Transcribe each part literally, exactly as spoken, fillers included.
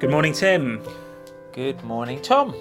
Good morning, Tim. Good morning, Tom.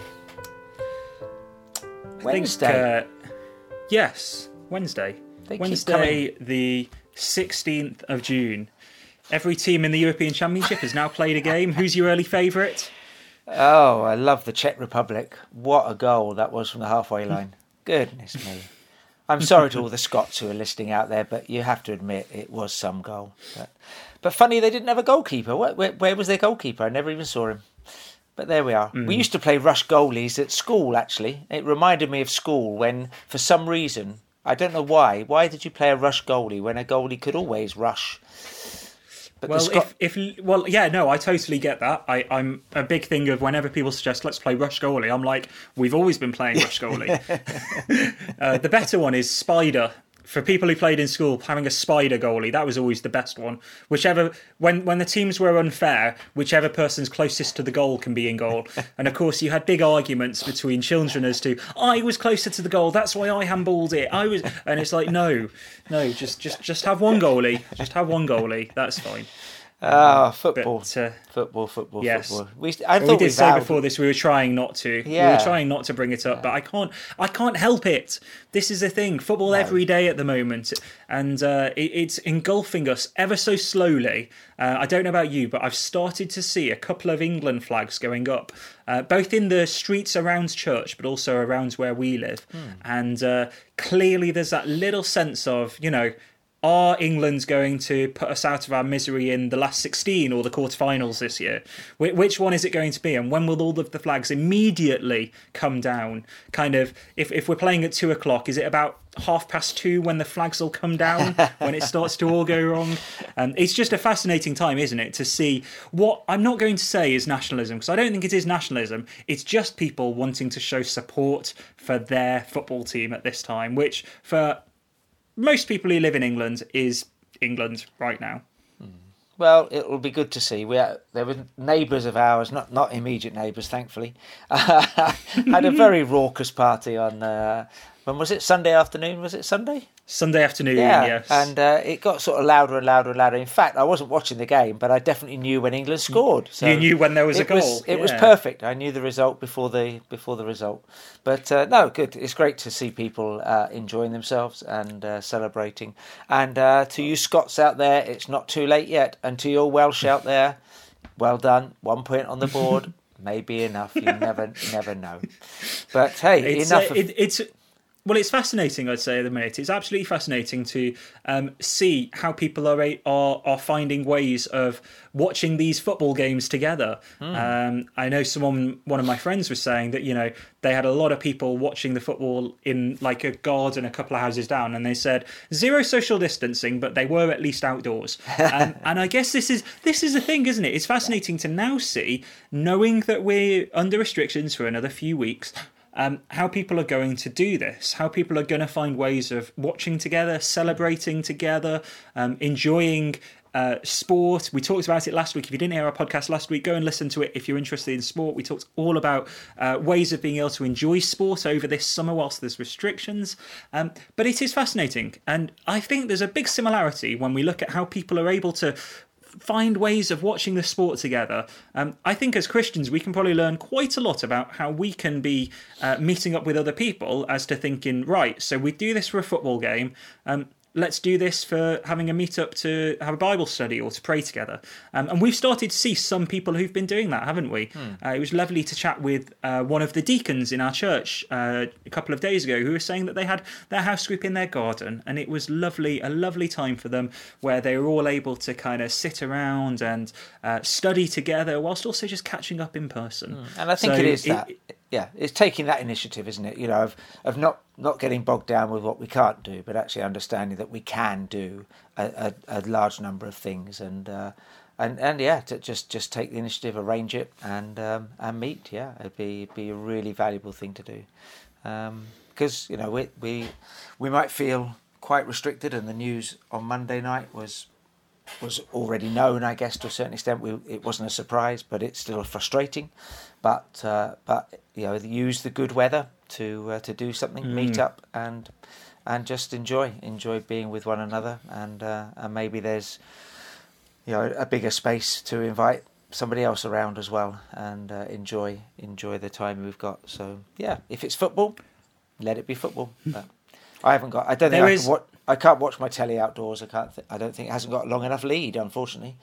Wednesday. I think, uh, yes, Wednesday. They keep Wednesday, the sixteenth of June. Every team in the European Championship has now played a game. Who's your early favourite? Oh, I love the Czech Republic. What a goal that was from the halfway line. Goodness me. I'm sorry to all the Scots who are listening out there, but you have to admit it was some goal. But, but funny, they didn't have a goalkeeper. Where, where, where was their goalkeeper? I never even saw him. But there we are. Mm. We used to play rush goalies at school, actually. It reminded me of school when, for some reason, I don't know why, why did you play a rush goalie when a goalie could always rush? But well, Scot- if, if well, yeah, no, I totally get that. I, I'm a big thing of whenever people suggest let's play rush goalie, I'm like, we've always been playing rush goalie. uh, the better one is spider. For people who played in school, having a spider goalie, that was always the best one. Whichever, when when the teams were unfair, whichever person's closest to the goal can be in goal. And of course, you had big arguments between children as to, I was closer to the goal, that's why I handballed it. I was, and it's like, no, no, just just just have one goalie, just have one goalie. That's fine. Ah, oh, football. But, uh, football, football, yes. football. We, I well, thought we did we say vowed... before this we were trying not to. Yeah. We were trying not to bring it up, yeah. but I can't. I can't help it. This is the thing. Football no. every day at the moment, and uh, it, it's engulfing us ever so slowly. Uh, I don't know about you, but I've started to see a couple of England flags going up, uh, both in the streets around church, but also around where we live. Hmm. And uh, clearly, there's that little sense of, you know, are England going to put us out of our misery in the last sixteen or the quarterfinals this year? Which one is it going to be? And when will all of the flags immediately come down? Kind of, if, if we're playing at two o'clock, is it about half past two when the flags will come down, when it starts to all go wrong? Um, it's just a fascinating time, isn't it, to see what I'm not going to say is nationalism, because I don't think it is nationalism. It's just people wanting to show support for their football team at this time, which for most people who live in England is England right now. Well, it will be good to see. We are, there were neighbours of ours, not not immediate neighbours, thankfully, had a very raucous party on. Uh, when was it? Sunday afternoon? Was it Sunday? Sunday afternoon, yeah. yes. And uh, it got sort of louder and louder and louder. In fact, I wasn't watching the game, but I definitely knew when England scored. So you knew when there was a goal. Was, it yeah. was perfect. I knew the result before the before the result. But uh, no, good. It's great to see people uh, enjoying themselves and uh, celebrating. And uh, to you Scots out there, it's not too late yet. And to your Welsh out there, well done. One point on the board. Maybe enough. You never never know. But hey, it's, enough uh, of... It, it's... Well, it's fascinating, I'd say, at the minute. It's absolutely fascinating to um, see how people are, are are finding ways of watching these football games together. Mm. Um, I know someone, one of my friends was saying that, you know, they had a lot of people watching the football in like a garden a couple of houses down, and they said zero social distancing, but they were at least outdoors. um, and I guess this is this is the thing, isn't it? It's fascinating to now see, knowing that we're under restrictions for another few weeks, Um, how people are going to do this, how people are going to find ways of watching together, celebrating together, um, enjoying uh, sport. We talked about it last week. If you didn't hear our podcast last week, go and listen to it if you're interested in sport. We talked all about uh, ways of being able to enjoy sport over this summer whilst there's restrictions. Um, but it is fascinating. And I think there's a big similarity when we look at how people are able to find ways of watching the sport together. Um, I think as Christians, we can probably learn quite a lot about how we can be uh, meeting up with other people as to thinking, right, so we do this for a football game. Um, let's do this for having a meet-up to have a Bible study or to pray together. Um, and we've started to see some people who've been doing that, haven't we? Hmm. Uh, it was lovely to chat with uh, one of the deacons in our church uh, a couple of days ago who was saying that they had their house group in their garden, and it was lovely, a lovely time for them where they were all able to kind of sit around and uh, study together whilst also just catching up in person. Hmm. And I think so it is it, that. Yeah, it's taking that initiative, isn't it? You know, of of not, not getting bogged down with what we can't do, but actually understanding that we can do a, a, a large number of things, and uh, and and yeah, to just, just take the initiative, arrange it, and um, and meet. Yeah, it'd be be a really valuable thing to do, because um, you know we we we might feel quite restricted, and the news on Monday night was. was already known, I guess, to a certain extent. We, it wasn't a surprise, but it's still frustrating. But uh, but you know, use the good weather to uh, to do something, mm. meet up, and and just enjoy enjoy being with one another. And uh, and maybe there's you know a bigger space to invite somebody else around as well, and uh, enjoy enjoy the time we've got. So yeah, if it's football, let it be football. But I haven't got. I don't think There I is- can watch. I can't watch my telly outdoors. I can't. Th- I don't think it hasn't got a long enough lead, unfortunately.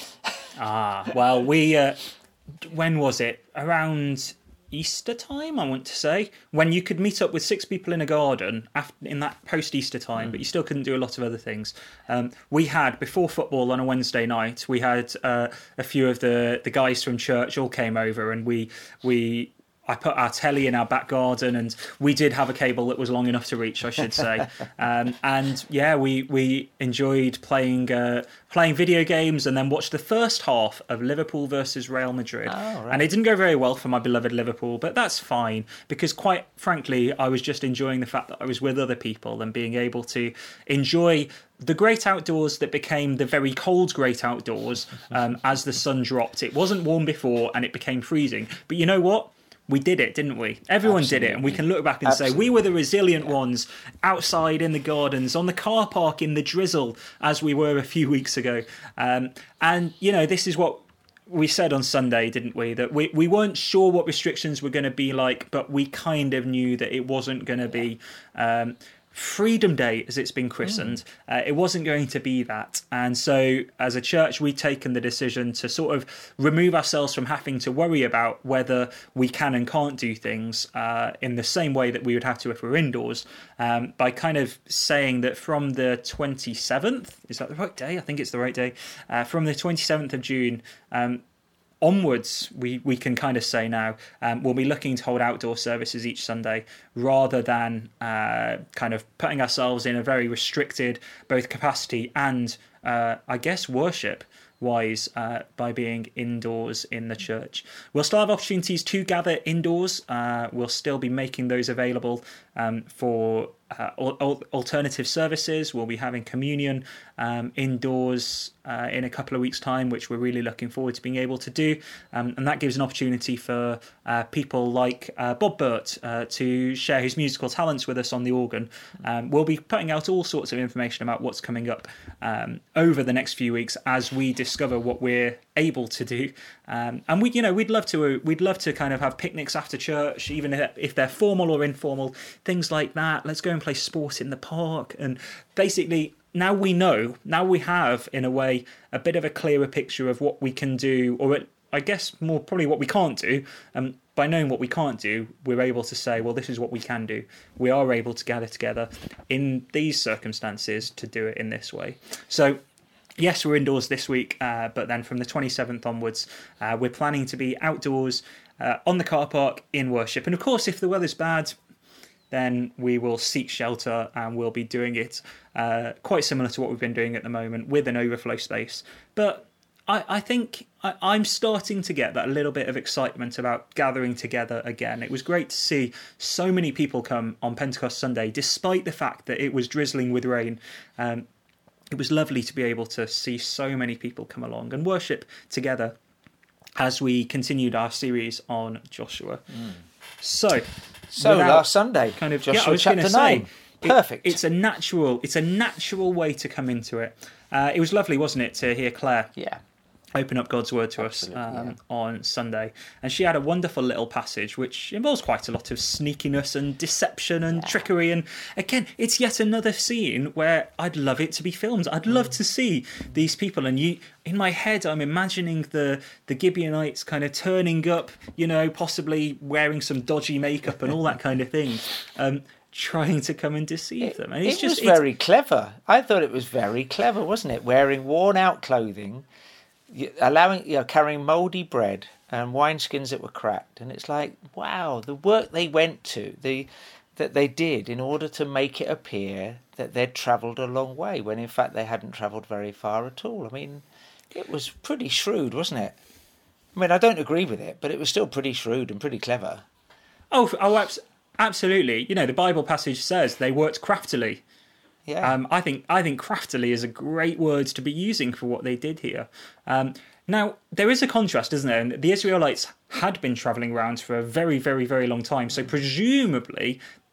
Ah, well, we. Uh, when was it? Around Easter time, I want to say, when you could meet up with six people in a garden after, in that post-Easter time, mm. but you still couldn't do a lot of other things. Um, we had, before football on a Wednesday night, we had uh, a few of the, the guys from church all came over, and we we. I put our telly in our back garden, and we did have a cable that was long enough to reach, I should say. um, and yeah, we we enjoyed playing uh, playing video games, and then watched the first half of Liverpool versus Real Madrid. Oh, right. And it didn't go very well for my beloved Liverpool, but that's fine, because quite frankly, I was just enjoying the fact that I was with other people and being able to enjoy the great outdoors that became the very cold great outdoors um, as the sun dropped. It wasn't warm before, and it became freezing. But you know what? We did it, didn't we? Everyone Absolutely. did it, and we can look back and Absolutely. say we were the resilient yeah. ones outside in the gardens, on the car park in the drizzle, as we were a few weeks ago. Um, and, you know, this is what we said on Sunday, didn't we? That we, we weren't sure what restrictions were going to be like, but we kind of knew that it wasn't going to be... Um, Freedom Day, as it's been christened, mm. uh, it wasn't going to be that. And so as a church, we've taken the decision to sort of remove ourselves from having to worry about whether we can and can't do things uh, in the same way that we would have to if we were indoors, um, by kind of saying that from the twenty-seventh, is that the right day? I think it's the right day. Uh, from the twenty-seventh of June, um, onwards, we, we can kind of say now, um, we'll be looking to hold outdoor services each Sunday rather than uh, kind of putting ourselves in a very restricted both capacity and, uh, I guess, worship wise uh, by being indoors in the church. We'll still have opportunities to gather indoors. Uh, we'll still be making those available um, for uh, al- alternative services. We'll be having communion um, indoors uh, in a couple of weeks' time, which we're really looking forward to being able to do. Um, and that gives an opportunity for uh, people like uh, Bob Burt uh, to share his musical talents with us on the organ. Um, we'll be putting out all sorts of information about what's coming up um, over the next few weeks as we discover what we're able to do. Um, and we, you know, we'd love to, we'd love to kind of have picnics after church, even if, if they're formal or informal, things like that. Let's go and play sport in the park. And basically, now we know, now we have, in a way, a bit of a clearer picture of what we can do, or I guess more probably what we can't do. Um, by knowing what we can't do, we're able to say, well, this is what we can do. We are able to gather together in these circumstances to do it in this way. So, yes, we're indoors this week, uh, but then from the twenty-seventh onwards, uh, we're planning to be outdoors uh, on the car park in worship. And of course, if the weather's bad, then we will seek shelter, and we'll be doing it uh, quite similar to what we've been doing at the moment with an overflow space. But I, I think I, I'm starting to get that little bit of excitement about gathering together again. It was great to see so many people come on Pentecost Sunday, despite the fact that it was drizzling with rain. Um, it was lovely to be able to see so many people come along and worship together as we continued our series on Joshua. Mm. So, so last Sunday, kind of Joshua yeah, I was chapter nine. Say, Perfect. It, it's a natural, it's a natural way to come into it. Uh, it was lovely, wasn't it, to hear Claire? Yeah. Open up God's word to Absolutely, us um, yeah. on Sunday. And she had a wonderful little passage which involves quite a lot of sneakiness and deception and yeah. trickery. And again, it's yet another scene where I'd love it to be filmed. I'd love mm. to see these people. And you, in my head, I'm imagining the, the Gibeonites kind of turning up, you know, possibly wearing some dodgy makeup and all that kind of thing. Um, trying to come and deceive it, them. And it's it just was very clever. I thought it was very clever, wasn't it? Wearing worn out clothing, allowing, you know, carrying mouldy bread and wineskins that were cracked, and it's like, wow, the work they went to, the that they did in order to make it appear that they'd travelled a long way, when in fact they hadn't travelled very far at all. I mean, it was pretty shrewd, wasn't it? I mean, I don't agree with it, but it was still pretty shrewd and pretty clever. Oh, oh, absolutely. You know, the Bible passage says they worked craftily. Yeah. Um, I think I think craftily is a great word to be using for what they did here. Um, now, there is a contrast, isn't there? And the Israelites had been travelling around for a very, very, very long time. So presumably,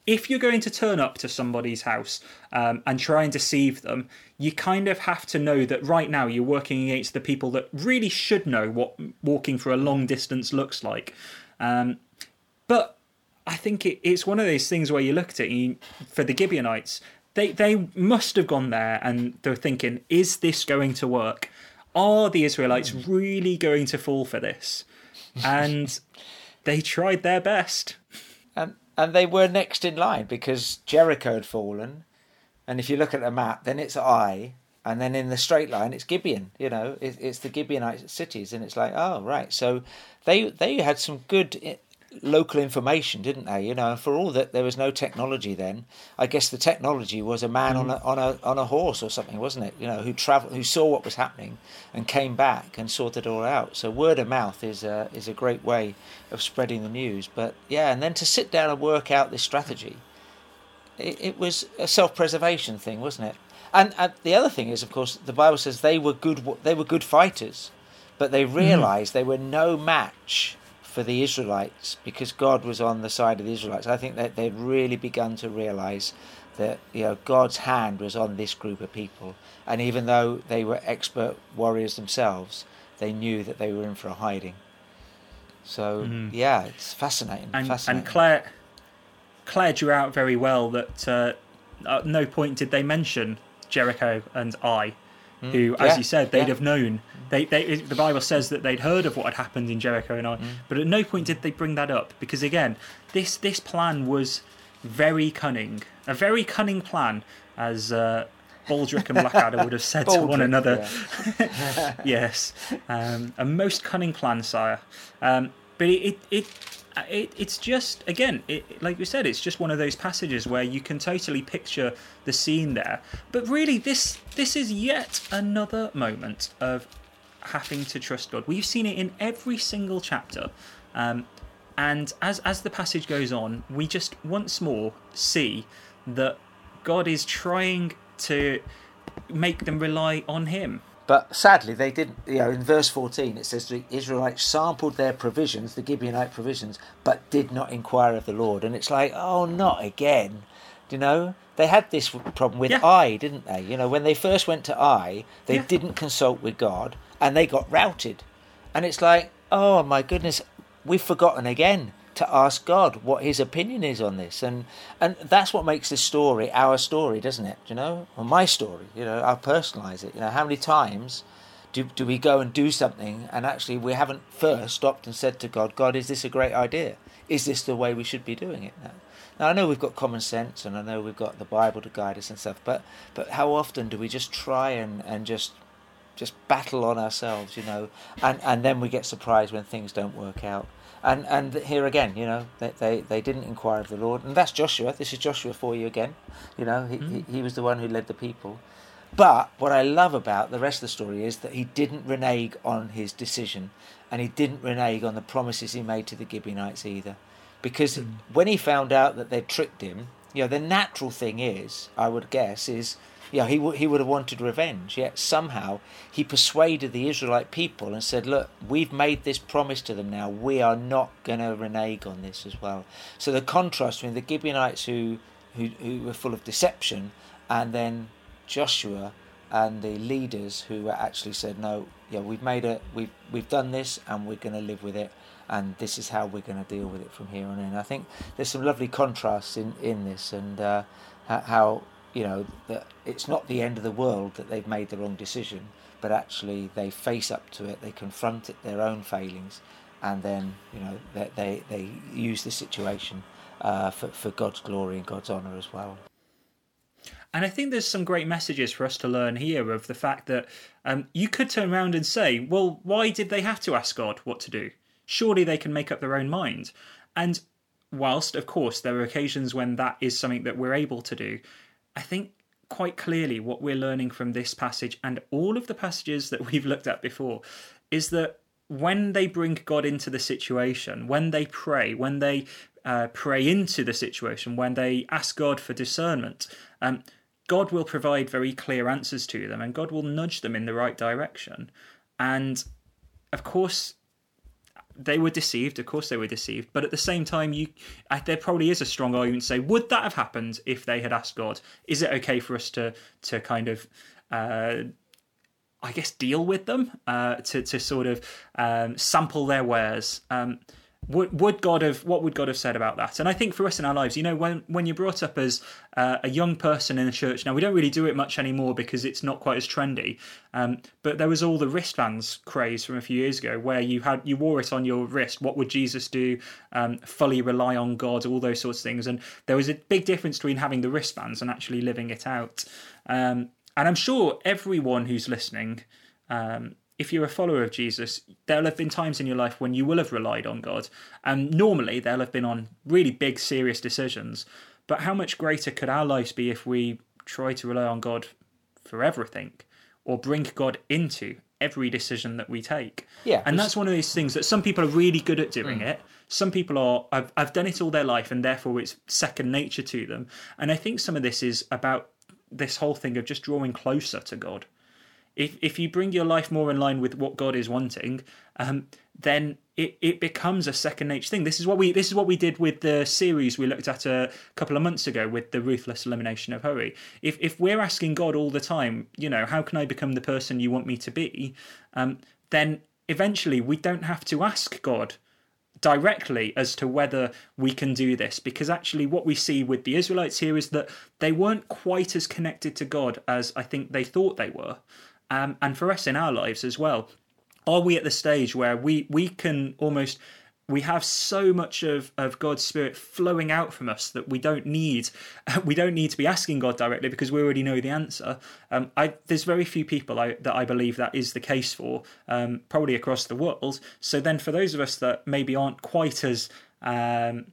if you're going to turn up to somebody's house um, and try and deceive them, you kind of have to know that right now you're working against the people that really should know what walking for a long distance looks like. Um, but I think it, it's one of those things where you look at it, and you, for the Gibeonites, they, they must have gone there and they're thinking, is this going to work? Are the Israelites really going to fall for this? And they tried their best. And and they were next in line because Jericho had fallen. And if you look at the map, then it's Ai. And then in the straight line, it's Gibeon. You know, it, it's the Gibeonite cities. And it's like, oh, right. So they they had some good local information, didn't they? You know, for all that there was no technology then, I guess the technology was a man mm. on a on a on a horse or something, wasn't it? You know, who traveled, who saw what was happening, and came back and sorted it all out. So word of mouth is a is a great way of spreading the news. But yeah, and then to sit down and work out this strategy, it, it was a self-preservation thing, wasn't it? And, and the other thing is, of course, the Bible says they were good. They were good fighters, but they realised mm. they were no match for the Israelites because God was on the side of the Israelites. I think that they'd really begun to realise that, you know, God's hand was on this group of people, and even though they were expert warriors themselves, they knew that they were in for a hiding. So mm. yeah, it's fascinating. And, fascinating. and Claire, Claire drew out very well that uh, at no point did they mention Jericho and Ai, mm. who, as yeah. you said, they'd yeah. have known. They, they, the Bible says that they'd heard of what had happened in Jericho and Ai, mm. but at no point did they bring that up because, again, this this plan was very cunning, a very cunning plan, as uh, Baldric and Blackadder would have said to one another. Yeah. Yes, um, a most cunning plan, sire. Um, but it, it, it It, it's just, again, it, like we said, it's just one of those passages where you can totally picture the scene there. But really, this this is yet another moment of having to trust God. We've seen it in every single chapter. Um, and as, as the passage goes on, we just once more see that God is trying to make them rely on him. But sadly, they didn't. You know, in verse fourteen, it says the Israelites sampled their provisions, the Gibeonite provisions, but did not inquire of the Lord. And it's like, oh, not again. You know, they had this problem with yeah. Ai, didn't they? You know, when they first went to Ai, they yeah. didn't consult with God, and they got routed. And it's like, oh my goodness, we've forgotten again to ask God what his opinion is on this. And and that's what makes this story our story, doesn't it? You know, or my story. You know, I'll personalise it. You know, how many times do do we go and do something and actually we haven't first stopped and said to God, God, is this a great idea? Is this the way we should be doing it now? Now, I know we've got common sense and I know we've got the Bible to guide us and stuff, but but how often do we just try and, and just just battle on ourselves, you know, and, and then we get surprised when things don't work out. And and here again, you know, they, they, they didn't inquire of the Lord. And that's Joshua. This is Joshua for you again. You know, he, mm. he, he was the one who led the people. But what I love about the rest of the story is that he didn't renege on his decision. And he didn't renege on the promises he made to the Gibeonites either. Because mm. when he found out that they'd tricked him, you know, the natural thing is, I would guess, is... Yeah, he w- he would have wanted revenge, yet somehow he persuaded the Israelite people and said, look, we've made this promise to them now. We are not going to renege on this as well. So the contrast between the Gibeonites who, who, who were full of deception and then Joshua and the leaders who actually said, no, yeah, we've made it, we've, we've done this and we're going to live with it. And this is how we're going to deal with it from here on in. I think there's some lovely contrasts in, in this and uh, how... you know, that it's not the end of the world that they've made the wrong decision, but actually they face up to it, they confront it, their own failings, and then, you know, they they, they use the situation uh, for, for God's glory and God's honour as well. And I think there's some great messages for us to learn here of the fact that um, you could turn around and say, well, why did they have to ask God what to do? Surely they can make up their own mind. And whilst, of course, there are occasions when that is something that we're able to do, I think quite clearly what we're learning from this passage and all of the passages that we've looked at before is that when they bring God into the situation, when they pray, when they uh, pray into the situation, when they ask God for discernment, um, God will provide very clear answers to them and God will nudge them in the right direction. And of course, they were deceived. Of course, they were deceived. But at the same time, you I, there probably is a strong argument to say, would that have happened if they had asked God? Is it okay for us to to kind of, uh, I guess, deal with them, uh, to to sort of um, sample their wares? Um, would would God have what would God have said about that? And I think for us in our lives, you know, when when you're brought up as uh, a young person in a church, now we don't really do it much anymore because it's not quite as trendy. Um, but there was all the wristbands craze from a few years ago, where you had you wore it on your wrist. What would Jesus do? Um, fully rely on God, all those sorts of things. And there was a big difference between having the wristbands and actually living it out. Um, and I'm sure everyone who's listening, um, if you're a follower of Jesus, there'll have been times in your life when you will have relied on God. And normally they'll have been on really big, serious decisions. But how much greater could our lives be if we try to rely on God for everything, or bring God into every decision that we take? Yeah, and that's one of those things that some people are really good at doing mm. it. Some people are, I've, I've done it all their life, and therefore it's second nature to them. And I think some of this is about this whole thing of just drawing closer to God. If if you bring your life more in line with what God is wanting, um, then it, it becomes a second nature thing. This is what we this is what we did with the series we looked at a couple of months ago with the ruthless elimination of hurry. If if we're asking God all the time, you know, how can I become the person you want me to be? Um, then eventually we don't have to ask God directly as to whether we can do this, because actually what we see with the Israelites here is that they weren't quite as connected to God as I think they thought they were. Um, and for us in our lives as well, are we at the stage where we, we can almost, we have so much of, of God's Spirit flowing out from us that we don't need we don't need to be asking God directly because we already know the answer. Um, I, there's very few people I, that I believe that is the case for, um, probably across the world. So then for those of us that maybe aren't quite as, um,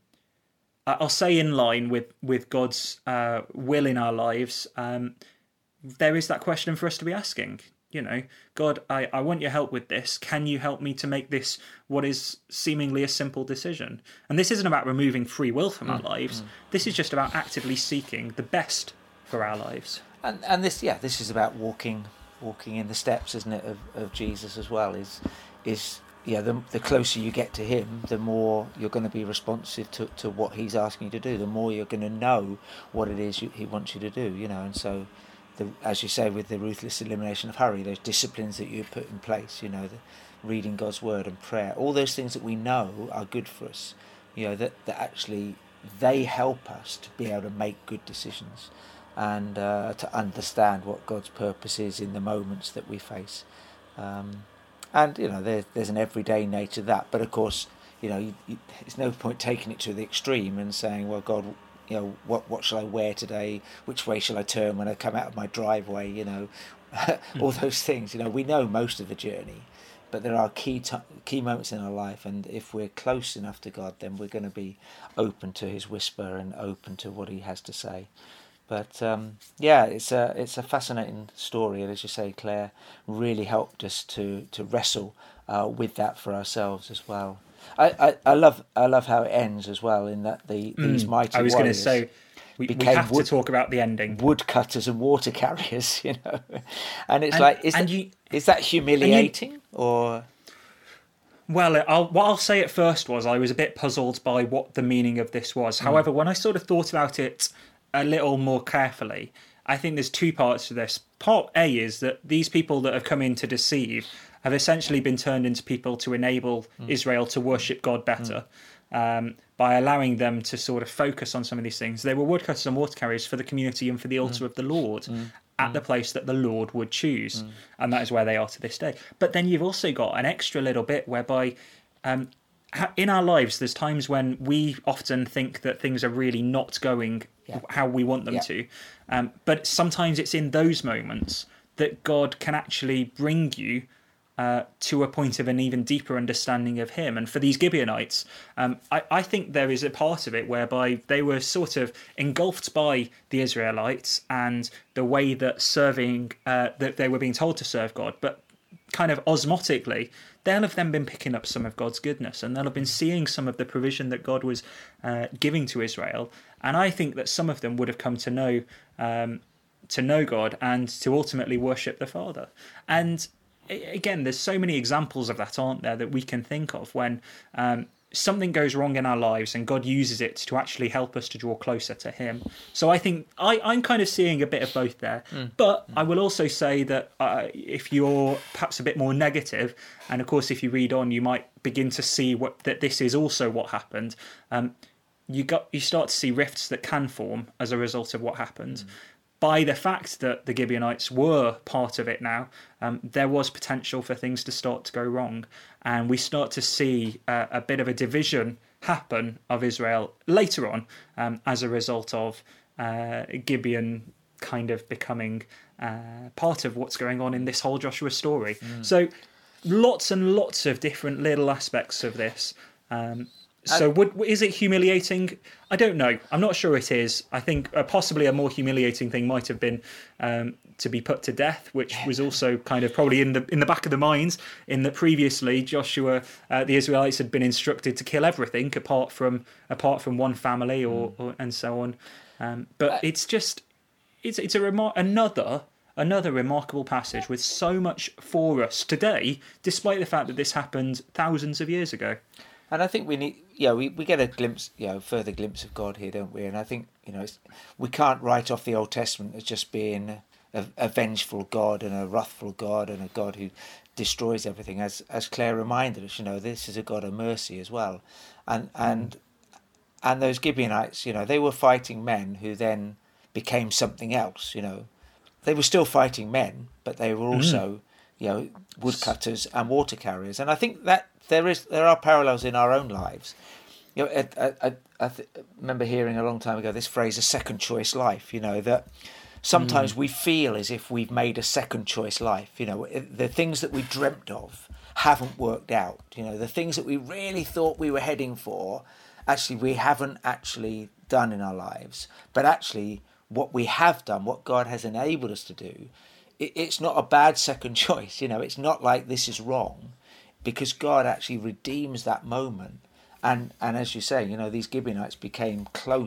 I'll say in line with, with God's uh, will in our lives, um, there is that question for us to be asking, you know, God, I, I want your help with this. Can you help me to make this what is seemingly a simple decision? And this isn't about removing free will from mm, our lives. Mm. This is just about actively seeking the best for our lives. And and this, yeah, this is about walking walking in the steps, isn't it, of, of Jesus as well, is, is yeah, the, the closer you get to him, the more you're going to be responsive to, to what he's asking you to do, the more you're going to know what it is you, he wants you to do, you know, and so... The, as you say, with the ruthless elimination of hurry, those disciplines that you put in place, you know, the reading God's word and prayer, all those things that we know are good for us, you know, that, that actually they help us to be able to make good decisions and uh, to understand what God's purpose is in the moments that we face. Um, and, you know, there, there's an everyday nature to that. But, of course, you know, you, you, it's no point taking it to the extreme and saying, well, God... you know, what what shall I wear today? Which way shall I turn when I come out of my driveway? You know, all those things. You know, we know most of the journey, but there are key t- key moments in our life, and if we're close enough to God, then we're going to be open to His whisper and open to what He has to say. But um, yeah, it's a it's a fascinating story, and as you say, Claire really helped us to to wrestle uh, with that for ourselves as well. I, I, I love I love how it ends as well, in that the mm, these mighty I was going to say we, we have wood, to talk about the ending. Woodcutters and water carriers, you know, and it's and, like is that, you, is that humiliating you, or? Well, I'll, what I'll say at first was I was a bit puzzled by what the meaning of this was. Mm. However, when I sort of thought about it a little more carefully, I think there's two parts to this. Part A is that these people that have come in to deceive have essentially been turned into people to enable mm. Israel to worship God better mm. um, by allowing them to sort of focus on some of these things. They were woodcutters and water carriers for the community and for the altar mm. of the Lord mm. at mm. the place that the Lord would choose. Mm. And that is where they are to this day. But then you've also got an extra little bit whereby um, in our lives, there's times when we often think that things are really not going yeah. how we want them yeah. to. Um, but sometimes it's in those moments that God can actually bring you Uh, to a point of an even deeper understanding of him. And for these Gibeonites, um, I, I think there is a part of it whereby they were sort of engulfed by the Israelites and the way that serving, uh, that they were being told to serve God, but kind of osmotically, they'll have then been picking up some of God's goodness, and they'll have been seeing some of the provision that God was uh, giving to Israel. And I think that some of them would have come to know um, to know God and to ultimately worship the Father. And again, there's so many examples of that, aren't there, that we can think of when um, something goes wrong in our lives and God uses it to actually help us to draw closer to him. So I think I, I'm kind of seeing a bit of both there. Mm. But mm. I will also say that uh, if you're perhaps a bit more negative, and of course if you read on you might begin to see what that this is also what happened, um, you got you start to see rifts that can form as a result of what happened. Mm. By the fact that the Gibeonites were part of it now, um, there was potential for things to start to go wrong. And we start to see uh, a bit of a division happen of Israel later on um, as a result of uh, Gibeon kind of becoming uh, part of what's going on in this whole Joshua story. Mm. So lots and lots of different little aspects of this. Um, So would, is it humiliating? I don't know. I'm not sure it is. I think uh, possibly a more humiliating thing might have been um, to be put to death, which was also kind of probably in the in the back of the minds, in that previously Joshua, uh, the Israelites had been instructed to kill everything apart from apart from one family or, or and so on. Um, but it's just it's it's a remar- another another remarkable passage with so much for us today, despite the fact that this happened thousands of years ago. And I think we need, yeah, we, we get a glimpse, you know, further glimpse of God here, don't we? And I think, you know, it's, we can't write off the Old Testament as just being a, a vengeful God and a wrathful God and a God who destroys everything. As as Claire reminded us, you know, this is a God of mercy as well. And and and those Gibeonites, you know, they were fighting men who then became something else. You know, they were still fighting men, but they were also, mm. you know, woodcutters and water carriers. And I think that. There is, there are parallels in our own lives. You know, I, I, I th- remember hearing a long time ago this phrase, "a second choice life." You know, that sometimes mm. we feel as if we've made a second choice life. You know, the things that we dreamt of haven't worked out. You know, the things that we really thought we were heading for, actually we haven't actually done in our lives. But actually, what we have done, what God has enabled us to do, it, it's not a bad second choice. You know, it's not like this is wrong. Because God actually redeems that moment. And and as you say, you know, these Gibeonites became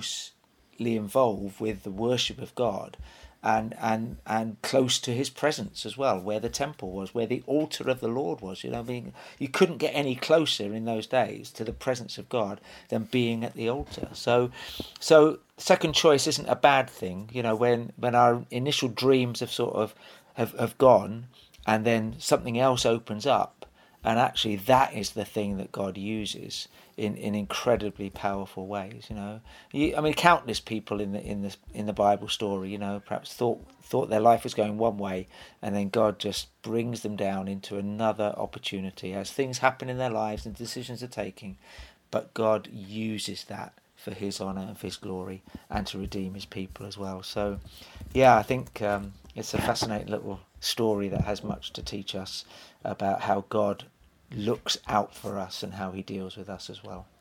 closely involved with the worship of God and and and close to his presence as well, where the temple was, where the altar of the Lord was. You know, I mean, you couldn't get any closer in those days to the presence of God than being at the altar. So so second choice isn't a bad thing. You know, when, when our initial dreams have sort of have, have gone and then something else opens up. And actually, that is the thing that God uses in, in incredibly powerful ways. You know, you, I mean, countless people in the in the in the Bible story, you know, perhaps thought thought their life was going one way, and then God just brings them down into another opportunity as things happen in their lives and decisions are taking. But God uses that for His honour and for His glory, and to redeem His people as well. So, yeah, I think um, it's a fascinating little story that has much to teach us about how God looks out for us and how he deals with us as well.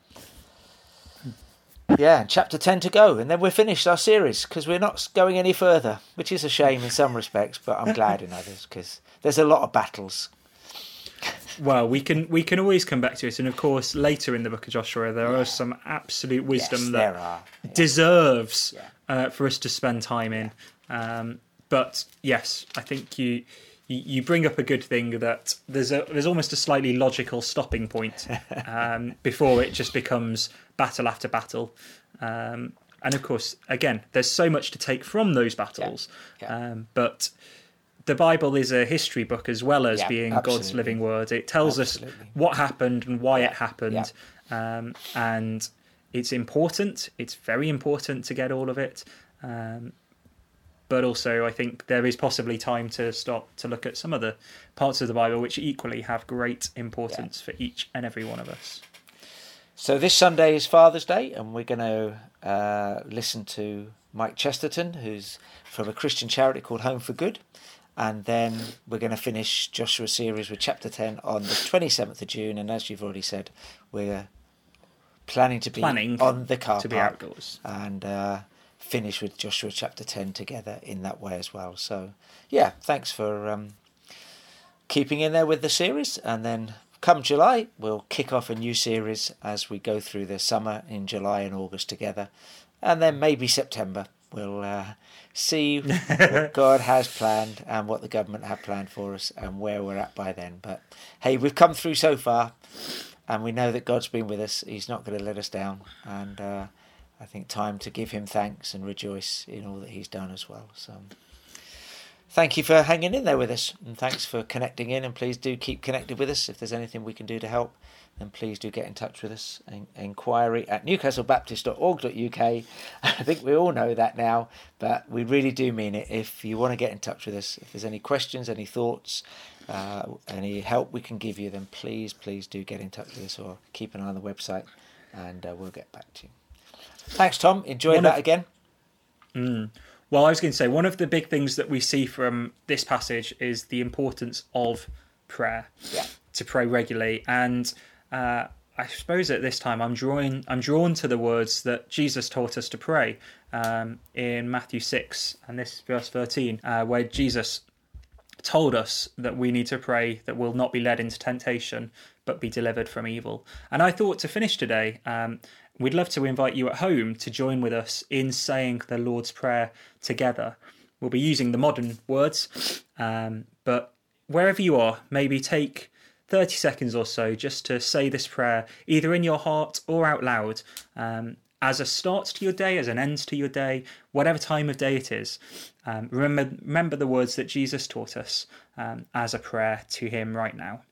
Yeah, chapter ten to go, and then we're finished our series because we're not going any further, which is a shame in some respects, but I'm glad in others because there's a lot of battles. Well, we can we can always come back to it, and of course later in the book of Joshua there yeah. are some absolute wisdom yes, that yeah. deserves yeah. uh, for us to spend time in. Um, but yes, I think you you bring up a good thing that there's a there's almost a slightly logical stopping point um, before it just becomes battle after battle. Um, and of course, again, there's so much to take from those battles, yeah. Yeah. Um, but the Bible is a history book as well as yeah, being absolutely. God's living word. It tells absolutely. us what happened and why yeah. it happened. Yeah. Um, and it's important. It's very important to get all of it. Um, but also, I think there is possibly time to start to look at some other parts of the Bible which equally have great importance yeah. for each and every one of us. So this Sunday is Father's Day, and we're going to uh, listen to Mike Chesterton, who's from a Christian charity called Home for Good. And then we're going to finish Joshua's series with chapter ten on the twenty-seventh of June. And as you've already said, we're planning to be planning on the car to park be outdoors and uh, finish with Joshua chapter ten together in that way as well. So, yeah, thanks for um, keeping in there with the series. And then come July, we'll kick off a new series as we go through the summer in July and August together. And then maybe September. We'll uh, see what God has planned and what the government have planned for us and where we're at by then. But hey, we've come through so far, and we know that God's been with us. He's not going to let us down. And uh, I think time to give him thanks and rejoice in all that he's done as well. So thank you for hanging in there with us, and thanks for connecting in. And please do keep connected with us. If there's anything we can do to help, then please do get in touch with us. En- inquiry at newcastle baptist dot org dot U K. I think we all know that now, but we really do mean it. If you want to get in touch with us, if there's any questions, any thoughts, uh, any help we can give you, then please, please do get in touch with us, or keep an eye on the website, and uh, we'll get back to you. Thanks, Tom. Enjoyed one that of, again. Mm, well, I was going to say, one of the big things that we see from this passage is the importance of prayer. Yeah. To pray regularly. And Uh, I suppose at this time I'm drawing I'm drawn to the words that Jesus taught us to pray um, in Matthew six, and this is verse thirteen, uh, where Jesus told us that we need to pray that we'll not be led into temptation but be delivered from evil. And I thought to finish today, um, we'd love to invite you at home to join with us in saying the Lord's Prayer together. We'll be using the modern words, um, but wherever you are, maybe take thirty seconds or so just to say this prayer, either in your heart or out loud, um, as a start to your day, as an end to your day, whatever time of day it is. Um, remember, remember the words that Jesus taught us um, as a prayer to him right now.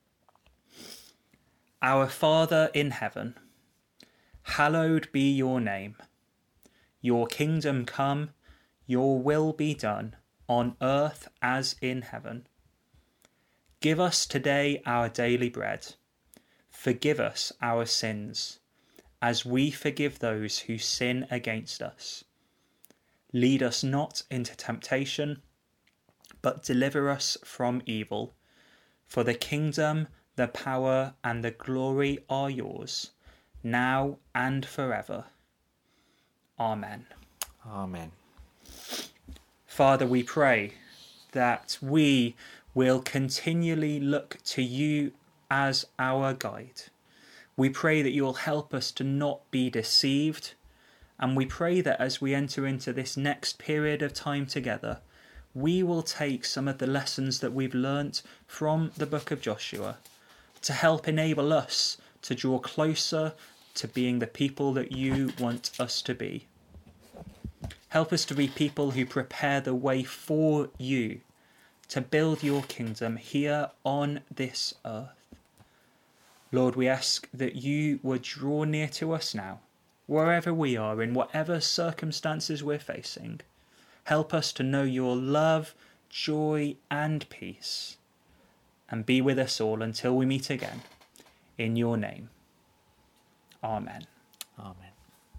Our Father in heaven, hallowed be your name. Your kingdom come, your will be done, on earth as in heaven. Give us today our daily bread. Forgive us our sins, as we forgive those who sin against us. Lead us not into temptation, but deliver us from evil. For the kingdom, the power, and the glory are yours, now and forever. Amen. Amen. Father, we pray that we will continually look to you as our guide. We pray that you will help us to not be deceived, and we pray that as we enter into this next period of time together, we will take some of the lessons that we've learnt from the book of Joshua to help enable us to draw closer to being the people that you want us to be. Help us to be people who prepare the way for you, to build your kingdom here on this earth. Lord, we ask that you would draw near to us now, wherever we are, in whatever circumstances we're facing. Help us to know your love, joy, and peace, and be with us all until we meet again. In your name. Amen. Amen.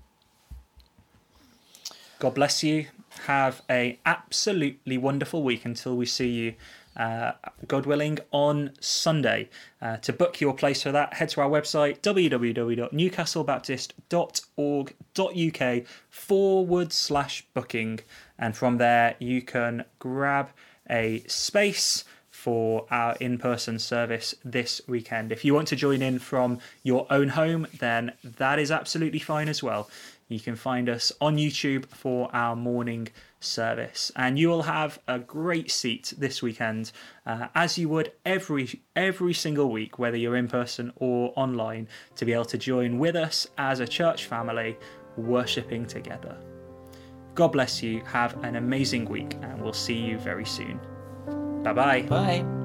God bless you. Have a absolutely wonderful week until we see you, uh, God willing, on Sunday. Uh, to book your place for that, head to our website, w w w dot newcastle baptist dot org dot U K forward slash booking. And from there, you can grab a space for our in-person service this weekend. If you want to join in from your own home, then that is absolutely fine as well. You can find us on YouTube for our morning service, and you will have a great seat this weekend, uh, as you would every every single week, whether you're in person or online, to be able to join with us as a church family, worshipping together. God bless you. Have an amazing week, and we'll see you very soon. Bye-bye. Bye.